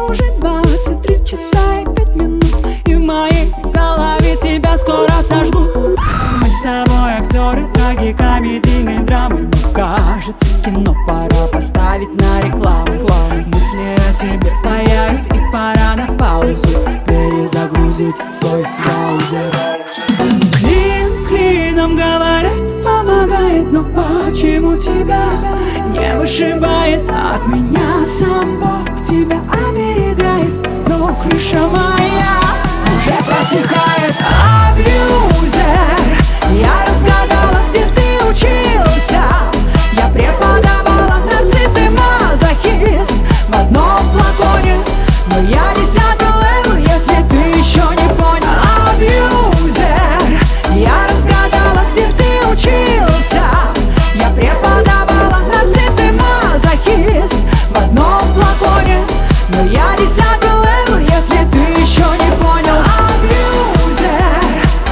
уже 23 часа и 5 минут, и в моей голове тебя скоро сожгут. Мы с тобой актеры трагикомедийной драмы, но кажется, кино пора поставить на рекламу. Мысли о тебе паяют, и пора на паузу перезагрузить свой браузер. Клин клином говорят, помогает, но почему тебя не вышибает? От меня сам Бог тебя оберегает, но крыша моя уже протекает. Абьюзер, я разгадала, где ты учился. Я преподавала нарцисс и мазохист в одном флаконе, но я 10-й левел, если ты еще не понял. Абьюзер, я разгадала, где ты учился. Я преподавала нарцисс и мазохист в одном флаконе, но я 10-й левел, если ты еще не понял. Абьюзер,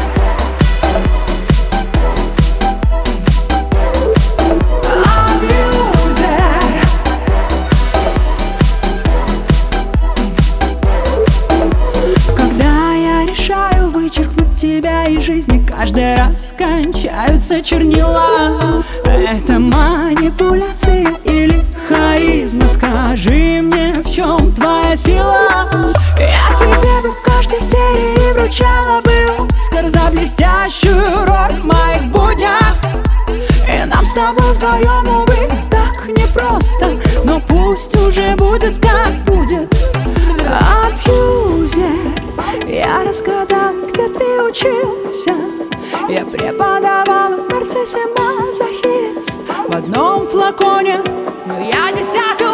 абьюзер. Когда я решаю вычеркнуть тебя из жизни, каждый раз кончаются чернила. Это манипуляция или харизма? Скажи мне, в чем твоя сила? Я тебе бы в каждой серии вручала бы Оскар за блестящую роль в моих буднях. И нам с тобой вдвоем, увы, так непросто, но пусть уже будет как будет. Абьюзер, я разгадал, где ты учился. Я преподавала нарцисс и мазохист в одном флаконе, но я 10-й